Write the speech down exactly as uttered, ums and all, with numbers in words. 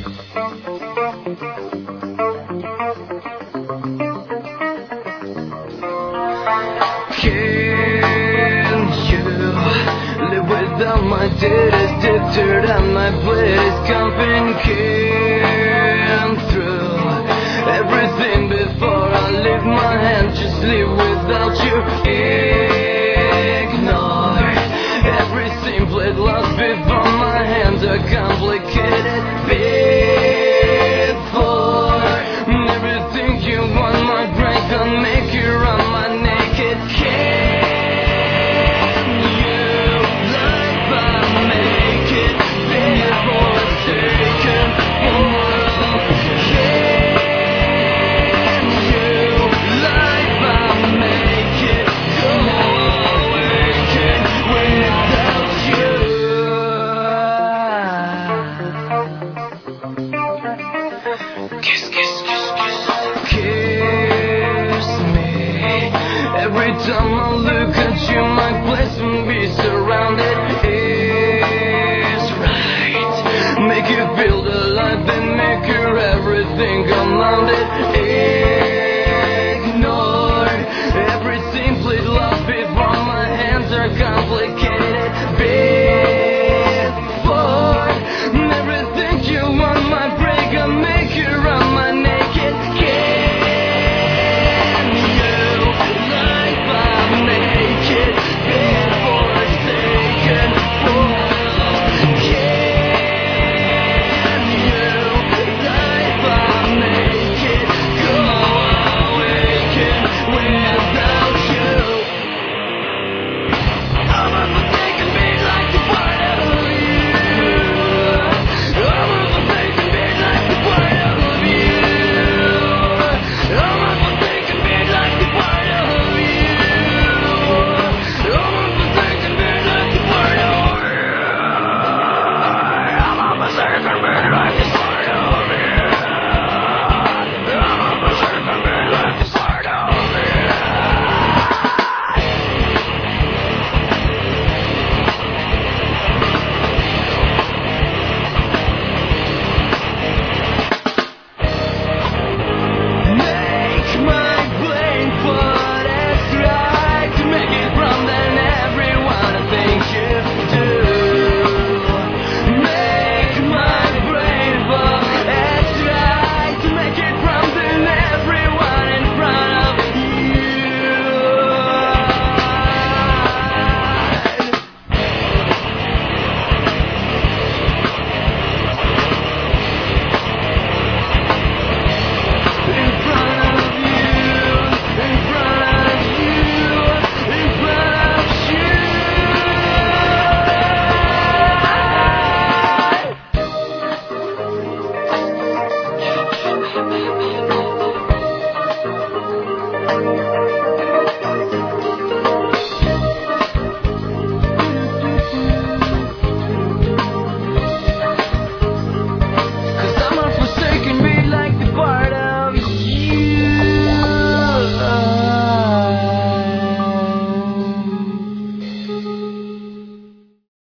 Without my deed is dipped and my blade is coming, can't through everything before I leave my hand. Just leave without you. Ignore everything played lost before my hands are complicated. Before everything you want, my brain can make you run my naked can. Kiss, kiss, kiss, kiss. Kiss me. Every time I look at you, my place will be surrounded. It's right. Make you feel the life and make you everything unbounded. Ignore everything, please love before my hands are complicated. Before everything you want, my brain can make you run my naked. Can you like my naked before it's taken for? Can you like my naked go awaken without you? I'm a forsaken being like the part of you. I'm a forsaken being like the part of you. I'm a forsaken being like the part of you. I'm a forsaken being like the part of you. I'm a forsaken being like the part of you. I'm a forsaken being like the part of you. Make my brain what is right to make it from then everyone I think you do. Make my brain what is right to make it from then everyone in front of you. In front of you, in front of you, in front of you.